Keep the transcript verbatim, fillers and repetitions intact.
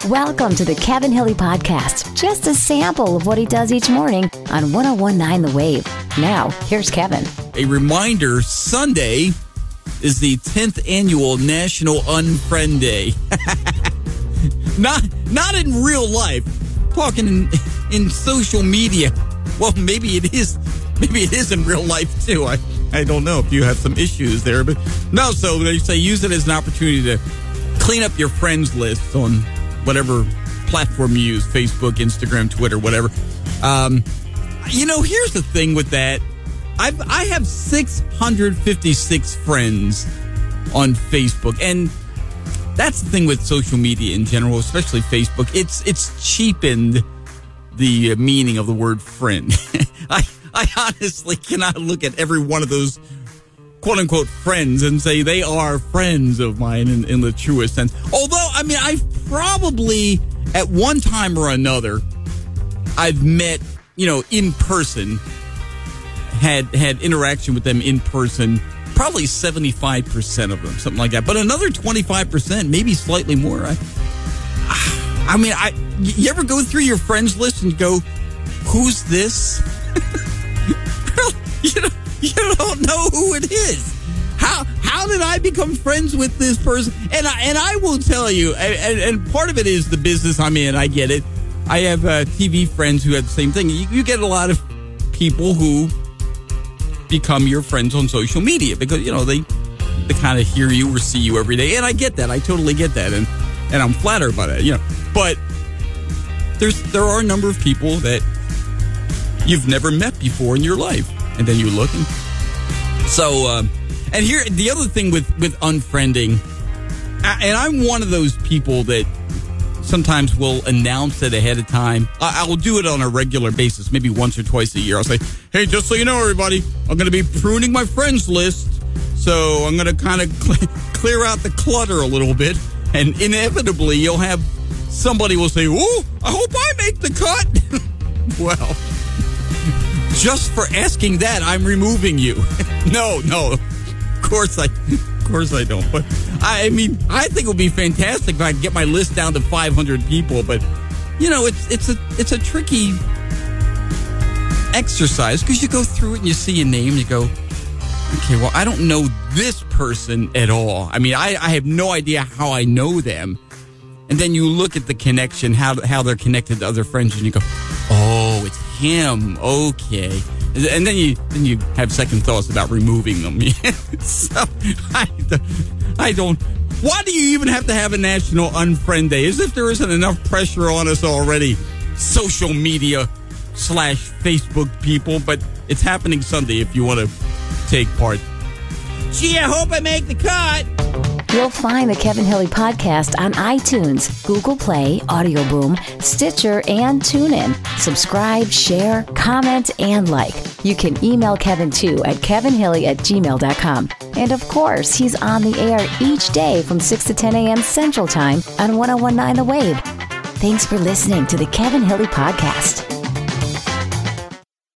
Welcome to the Kevin Hilly Podcast. Just a sample of what he does each morning on one oh one point nine The Wave. Now, here's Kevin. A reminder, Sunday is the tenth annual National Unfriend Day. not not in real life. Talking in, in social media. Well, maybe it is. Maybe it is in real life, too. I, I don't know if you have some issues there. But no, so they say use it as an opportunity to clean up your friends list on whatever platform you use, Facebook, Instagram, Twitter, whatever. Um, you know, here's the thing with that. I've, I have six hundred fifty-six friends on Facebook. And that's the thing with social media in general, especially Facebook. It's it's cheapened the meaning of the word friend. I, I honestly cannot look at every one of those quote-unquote friends and say they are friends of mine in, in the truest sense. Although, I mean, I've probably, at one time or another, I've met, you know, in person, had had interaction with them in person, probably seventy-five percent of them, something like that. But another twenty-five percent, maybe slightly more. I, I mean, I you ever go through your friends list and go, who's this? you know, You don't know who it is. How how did I become friends with this person? And I, and I will tell you, and, and part of it is the business I'm in. I get it. I have uh, T V friends who have the same thing. You, you get a lot of people who become your friends on social media because, you know, they they kind of hear you or see you every day. And I get that. I totally get that. And and I'm flattered by that, you know. But there's there are a number of people that you've never met before in your life. And then you look and so, um, and here, the other thing with, with unfriending, and I'm one of those people that sometimes will announce it ahead of time. I, I will do it on a regular basis, maybe once or twice a year. I'll say, hey, just so you know, everybody, I'm going to be pruning my friends list. So I'm going to kind of cl- clear out the clutter a little bit. And inevitably, you'll have somebody will say, oh, I hope I make the cut. Well, just for asking that, I'm removing you. no, no, of course I, of course I don't. But I mean, I think it would be fantastic if I could get my list down to five hundred people. But you know, it's it's a it's a tricky exercise because you go through it and you see a name and you go, okay, well, I don't know this person at all. I mean, I, I have no idea how I know them. And then you look at the connection, how how they're connected to other friends, and you go, oh, it's him. Okay. And then you then you have second thoughts about removing them. so I, I don't. Why do you even have to have a National Unfriend Day? As if there isn't enough pressure on us already. Social media slash Facebook people, but it's happening Sunday if you want to take part. Gee, I hope I make the cut. You'll find the Kevin Hilly Podcast on iTunes, Google Play, Audio Boom, Stitcher, and TuneIn. Subscribe, share, comment, and like. You can email Kevin, too, at kevinhilly at gmail dot com. And, of course, he's on the air each day from six to ten a.m. Central Time on one oh one point nine The Wave. Thanks for listening to the Kevin Hilly Podcast.